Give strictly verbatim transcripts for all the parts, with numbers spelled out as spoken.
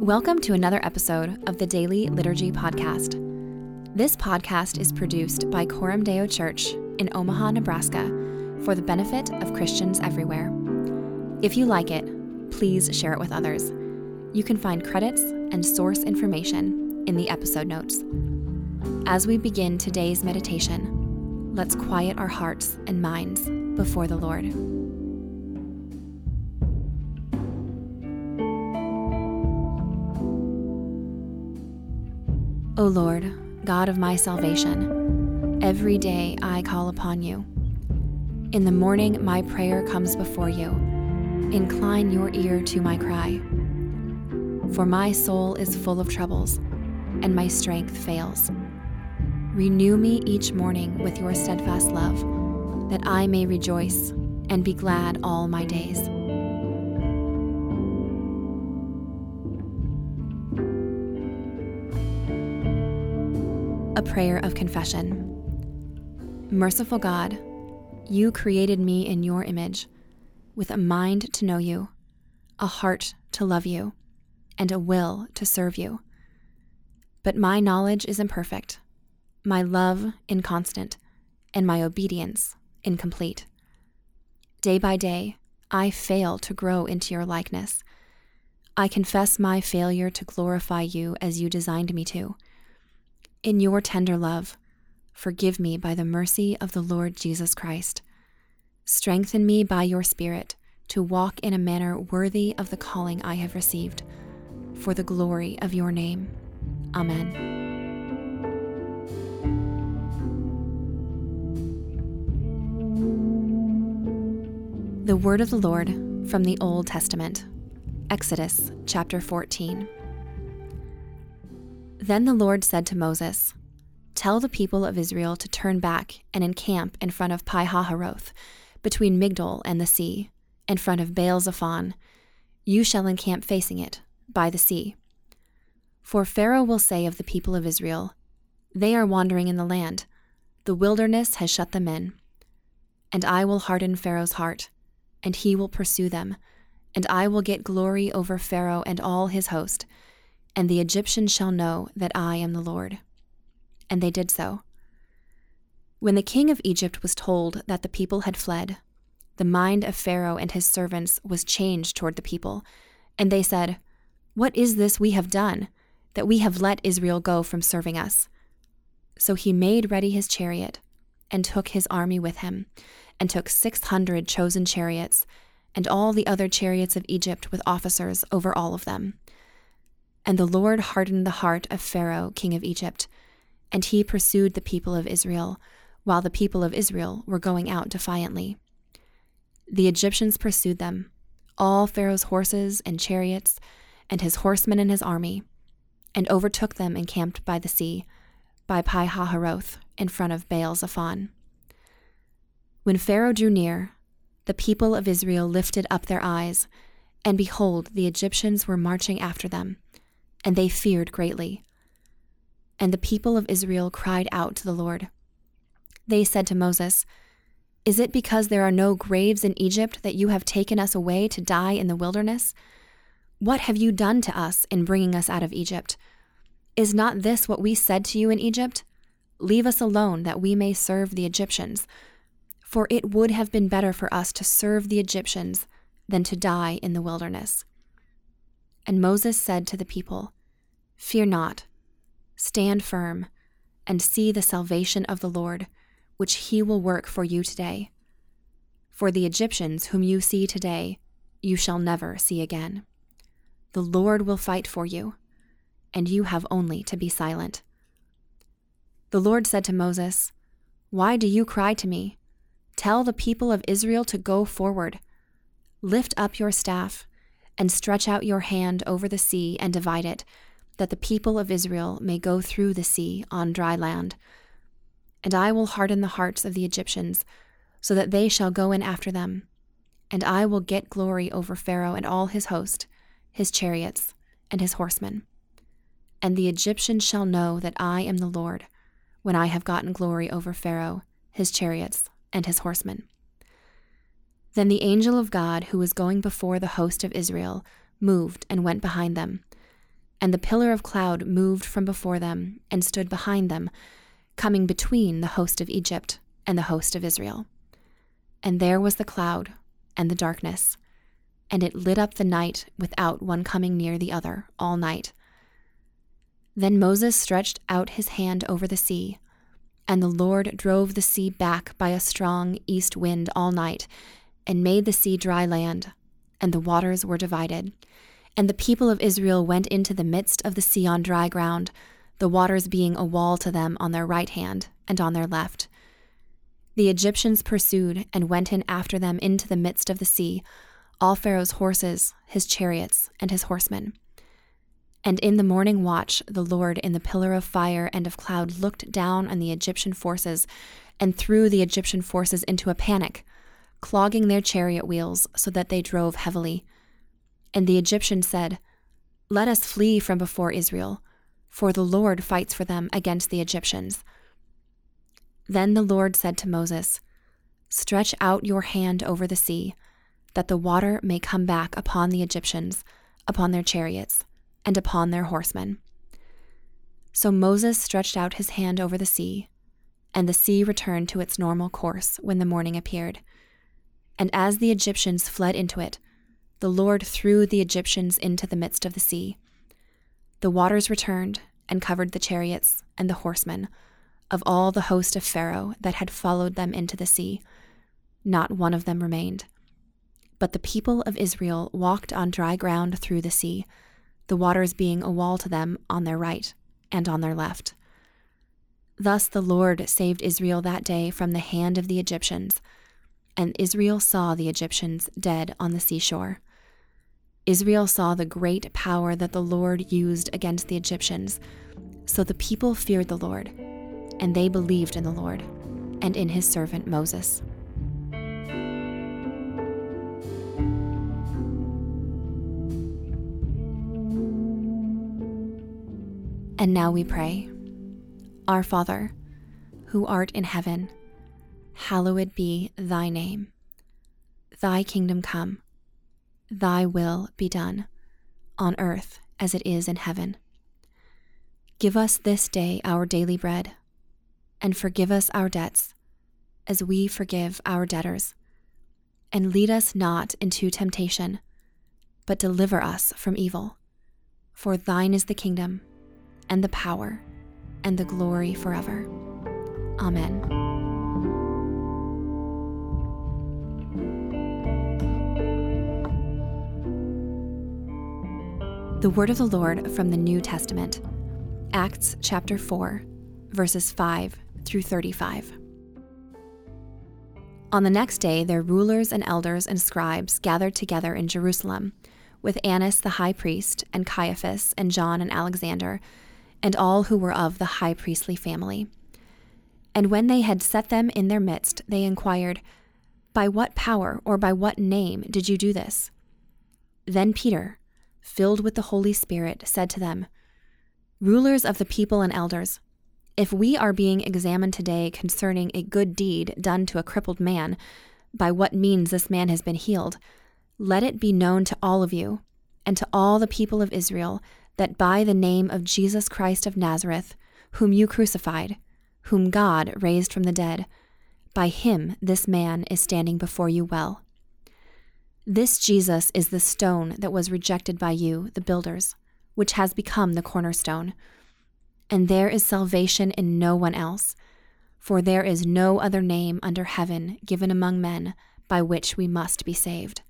Welcome to another episode of the Daily Liturgy Podcast. This podcast is produced by Coram Deo Church in Omaha, Nebraska, for the benefit of Christians everywhere. If you like it, please share it with others. You can find credits and source information in the episode notes. As we begin today's meditation, let's quiet our hearts and minds before the Lord. O Lord, God of my salvation, every day I call upon you. In the morning my prayer comes before you. Incline your ear to my cry. For my soul is full of troubles, and my strength fails. Renew me each morning with your steadfast love, that I may rejoice and be glad all my days. A prayer of confession. Merciful God, you created me in your image, with a mind to know you, a heart to love you, and a will to serve you. But my knowledge is imperfect, my love inconstant, and my obedience incomplete. Day by day, I fail to grow into your likeness. I confess my failure to glorify you as you designed me to. In your tender love, forgive me by the mercy of the Lord Jesus Christ. Strengthen me by your Spirit to walk in a manner worthy of the calling I have received, for the glory of your name. Amen. The word of the Lord from the Old Testament, Exodus chapter fourteen. Then the Lord said to Moses, "Tell the people of Israel to turn back and encamp in front of Pi-hahiroth, between Migdol and the sea, in front of Baal-zephon. You shall encamp facing it, by the sea. For Pharaoh will say of the people of Israel, 'They are wandering in the land. The wilderness has shut them in.' And I will harden Pharaoh's heart, and he will pursue them, and I will get glory over Pharaoh and all his host, and the Egyptians shall know that I am the Lord." And they did so. When the king of Egypt was told that the people had fled, the mind of Pharaoh and his servants was changed toward the people, and they said, "What is this we have done, that we have let Israel go from serving us?" So he made ready his chariot, and took his army with him, and took six hundred chosen chariots, and all the other chariots of Egypt with officers over all of them. And the Lord hardened the heart of Pharaoh, king of Egypt, and he pursued the people of Israel, while the people of Israel were going out defiantly. The Egyptians pursued them, all Pharaoh's horses and chariots, and his horsemen and his army, and overtook them encamped by the sea, by Pi-hahiroth, in front of Baal-zephon. When Pharaoh drew near, the people of Israel lifted up their eyes, and behold, the Egyptians were marching after them, and they feared greatly. And the people of Israel cried out to the Lord. They said to Moses, "Is it because there are no graves in Egypt that you have taken us away to die in the wilderness? What have you done to us in bringing us out of Egypt? Is not this what we said to you in Egypt? Leave us alone that we may serve the Egyptians. For it would have been better for us to serve the Egyptians than to die in the wilderness." And Moses said to the people, "Fear not, stand firm, and see the salvation of the Lord, which he will work for you today. For the Egyptians whom you see today, you shall never see again. The Lord will fight for you, and you have only to be silent." The Lord said to Moses, "Why do you cry to me? Tell the people of Israel to go forward. Lift up your staff, and stretch out your hand over the sea and divide it, that the people of Israel may go through the sea on dry land. And I will harden the hearts of the Egyptians, so that they shall go in after them. And I will get glory over Pharaoh and all his host, his chariots, and his horsemen. And the Egyptians shall know that I am the Lord, when I have gotten glory over Pharaoh, his chariots, and his horsemen." Then the angel of God, who was going before the host of Israel, moved and went behind them. And the pillar of cloud moved from before them and stood behind them, coming between the host of Egypt and the host of Israel. And there was the cloud and the darkness, and it lit up the night without one coming near the other all night. Then Moses stretched out his hand over the sea, and the Lord drove the sea back by a strong east wind all night, and made the sea dry land, and the waters were divided. And the people of Israel went into the midst of the sea on dry ground, the waters being a wall to them on their right hand and on their left. The Egyptians pursued and went in after them into the midst of the sea, all Pharaoh's horses, his chariots, and his horsemen. And in the morning watch, the Lord in the pillar of fire and of cloud looked down on the Egyptian forces and threw the Egyptian forces into a panic, clogging their chariot wheels so that they drove heavily. And the Egyptians said, "Let us flee from before Israel, for the Lord fights for them against the Egyptians." Then the Lord said to Moses, "Stretch out your hand over the sea, that the water may come back upon the Egyptians, upon their chariots, and upon their horsemen." So Moses stretched out his hand over the sea, and the sea returned to its normal course when the morning appeared. And as the Egyptians fled into it, the Lord threw the Egyptians into the midst of the sea. The waters returned and covered the chariots and the horsemen of all the host of Pharaoh that had followed them into the sea. Not one of them remained. But the people of Israel walked on dry ground through the sea, the waters being a wall to them on their right and on their left. Thus the Lord saved Israel that day from the hand of the Egyptians, and Israel saw the Egyptians dead on the seashore. Israel saw the great power that the Lord used against the Egyptians, so the people feared the Lord, and they believed in the Lord and in his servant Moses. And now we pray. Our Father, who art in heaven, hallowed be thy name. Thy kingdom come, thy will be done, on earth as it is in heaven. Give us this day our daily bread, and forgive us our debts, as we forgive our debtors. And lead us not into temptation, but deliver us from evil. For thine is the kingdom, and the power, and the glory forever. Amen. The word of the Lord from the New Testament, Acts chapter four, verses five through thirty-five. On the next day, their rulers and elders and scribes gathered together in Jerusalem, with Annas the high priest, and Caiaphas, and John and Alexander, and all who were of the high priestly family. And when they had set them in their midst, they inquired, "By what power or by what name did you do this?" Then Peter, filled with the Holy Spirit, said to them, "Rulers of the people and elders, if we are being examined today concerning a good deed done to a crippled man, by what means this man has been healed, let it be known to all of you, and to all the people of Israel, that by the name of Jesus Christ of Nazareth, whom you crucified, whom God raised from the dead, by him this man is standing before you well. This Jesus is the stone that was rejected by you, the builders, which has become the cornerstone. And there is salvation in no one else, for there is no other name under heaven given among men by which we must be saved."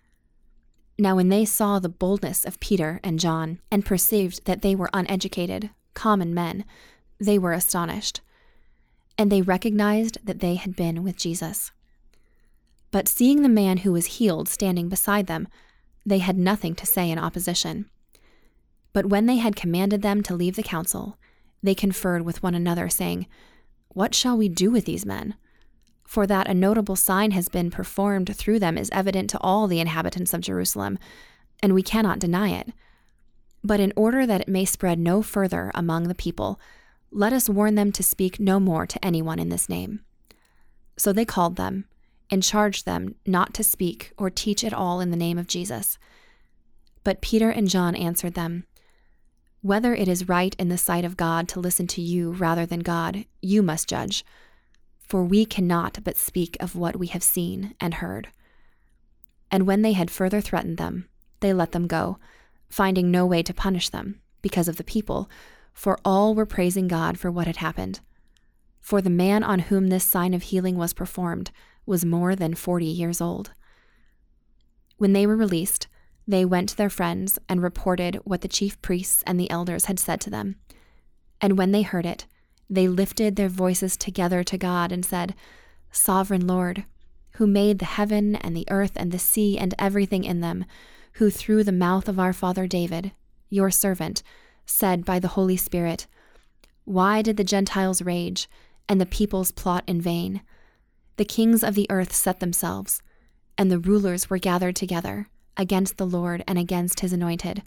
Now when they saw the boldness of Peter and John, and perceived that they were uneducated, common men, they were astonished, and they recognized that they had been with Jesus. But seeing the man who was healed standing beside them, they had nothing to say in opposition. But when they had commanded them to leave the council, they conferred with one another, saying, "What shall we do with these men? For that a notable sign has been performed through them is evident to all the inhabitants of Jerusalem, and we cannot deny it. But in order that it may spread no further among the people, let us warn them to speak no more to anyone in this name." So they called them, and charged them not to speak or teach at all in the name of Jesus. But Peter and John answered them, Whether it is right in the sight of God to listen to you rather than God, you must judge. For we cannot but speak of what we have seen and heard." And when they had further threatened them, they let them go, finding no way to punish them because of the people, for all were praising God for what had happened. For the man on whom this sign of healing was performed was more than forty years old. When they were released, they went to their friends and reported what the chief priests and the elders had said to them. And when they heard it, they lifted their voices together to God and said, "Sovereign Lord, who made the heaven and the earth and the sea and everything in them, who through the mouth of our father David, your servant, said by the Holy Spirit, 'Why did the Gentiles rage and the peoples plot in vain? The kings of the earth set themselves, and the rulers were gathered together against the Lord and against his anointed.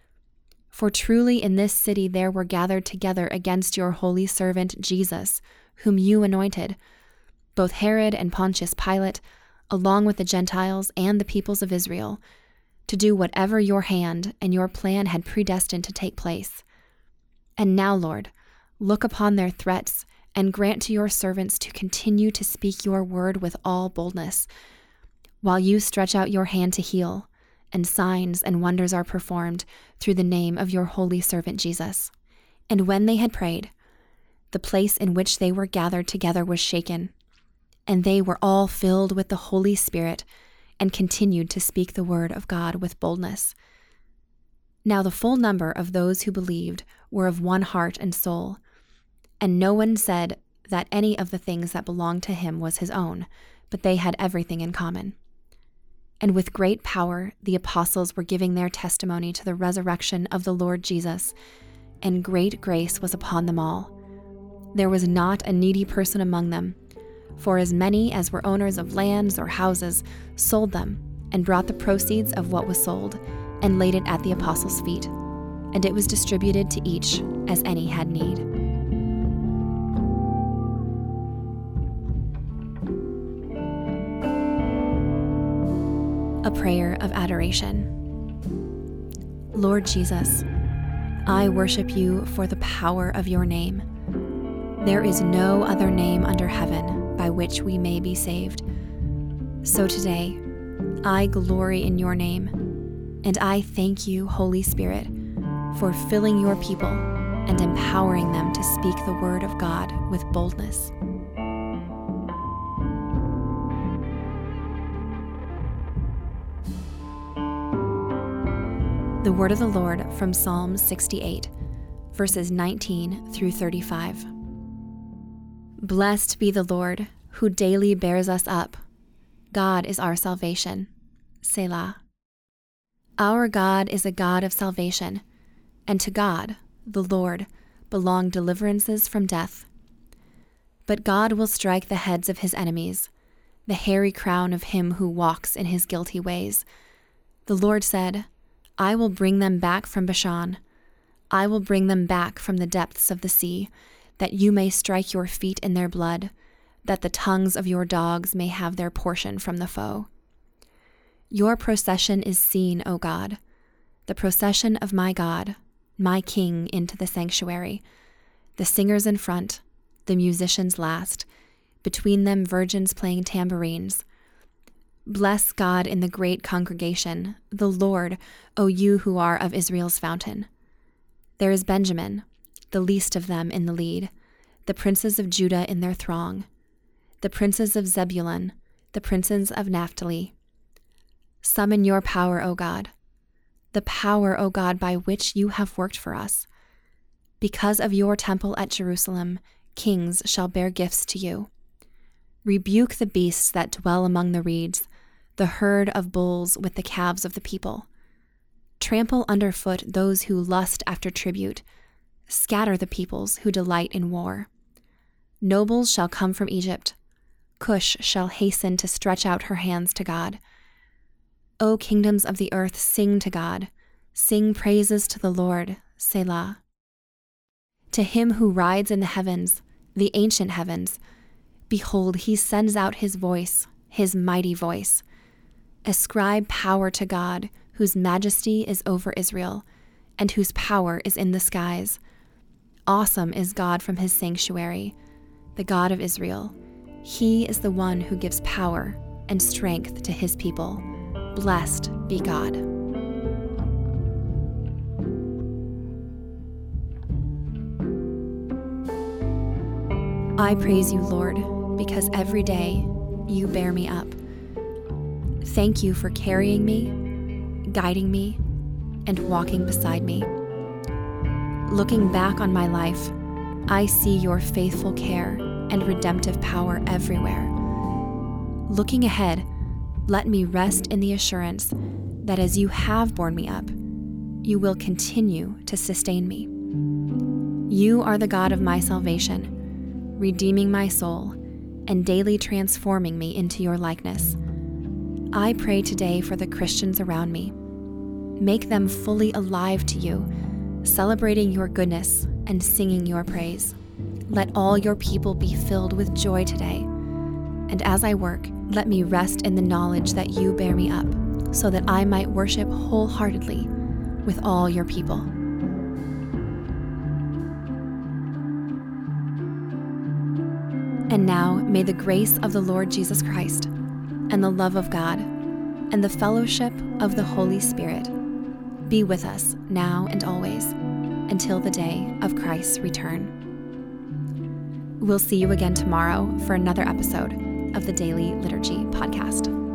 For truly in this city there were gathered together against your holy servant Jesus, whom you anointed, both Herod and Pontius Pilate, along with the Gentiles and the peoples of Israel, to do whatever your hand and your plan had predestined to take place. And now, Lord, look upon their threats and grant to your servants to continue to speak your word with all boldness, while you stretch out your hand to heal, and signs and wonders are performed through the name of your holy servant Jesus." And when they had prayed, the place in which they were gathered together was shaken, and they were all filled with the Holy Spirit and continued to speak the word of God with boldness. Now the full number of those who believed were of one heart and soul, and no one said that any of the things that belonged to him was his own, but they had everything in common. And with great power the apostles were giving their testimony to the resurrection of the Lord Jesus, and great grace was upon them all. There was not a needy person among them, for as many as were owners of lands or houses sold them and brought the proceeds of what was sold and laid it at the apostles' feet, and it was distributed to each as any had need. A prayer of adoration. Lord Jesus, I worship you for the power of your name. There is no other name under heaven by which we may be saved. So today, I glory in your name, and I thank you, Holy Spirit, for filling your people and empowering them to speak the word of God with boldness. The word of the Lord from Psalm sixty-eight, verses nineteen through thirty-five. Blessed be the Lord, who daily bears us up. God is our salvation. Selah. Our God is a God of salvation, and to God, the Lord, belong deliverances from death. But God will strike the heads of his enemies, the hairy crown of him who walks in his guilty ways. The Lord said, I will bring them back from Bashan. I will bring them back from the depths of the sea, that you may strike your feet in their blood, that the tongues of your dogs may have their portion from the foe. Your procession is seen, O God, the procession of my God, my King, into the sanctuary. The singers in front, the musicians last, between them virgins playing tambourines. Bless God in the great congregation, the Lord, O you who are of Israel's fountain. There is Benjamin, the least of them, in the lead, the princes of Judah in their throng, the princes of Zebulun, the princes of Naphtali. Summon your power, O God, the power, O God, by which you have worked for us. Because of your temple at Jerusalem, kings shall bear gifts to you. Rebuke the beasts that dwell among the reeds, the herd of bulls with the calves of the people. Trample underfoot those who lust after tribute. Scatter the peoples who delight in war. Nobles shall come from Egypt. Cush shall hasten to stretch out her hands to God. O kingdoms of the earth, sing to God. Sing praises to the Lord, Selah. To him who rides in the heavens, the ancient heavens, behold, he sends out his voice, his mighty voice. Ascribe power to God, whose majesty is over Israel, and whose power is in the skies. Awesome is God from his sanctuary, the God of Israel. He is the one who gives power and strength to his people. Blessed be God. I praise you, Lord, because every day you bear me up. Thank you for carrying me, guiding me, and walking beside me. Looking back on my life, I see your faithful care and redemptive power everywhere. Looking ahead, let me rest in the assurance that as you have borne me up, you will continue to sustain me. You are the God of my salvation, redeeming my soul and daily transforming me into your likeness. I pray today for the Christians around me. Make them fully alive to you, celebrating your goodness and singing your praise. Let all your people be filled with joy today. And as I work, let me rest in the knowledge that you bear me up, so that I might worship wholeheartedly with all your people. And now may the grace of the Lord Jesus Christ, and the love of God, and the fellowship of the Holy Spirit be with us now and always, until the day of Christ's return. We'll see you again tomorrow for another episode of the Daily Liturgy Podcast.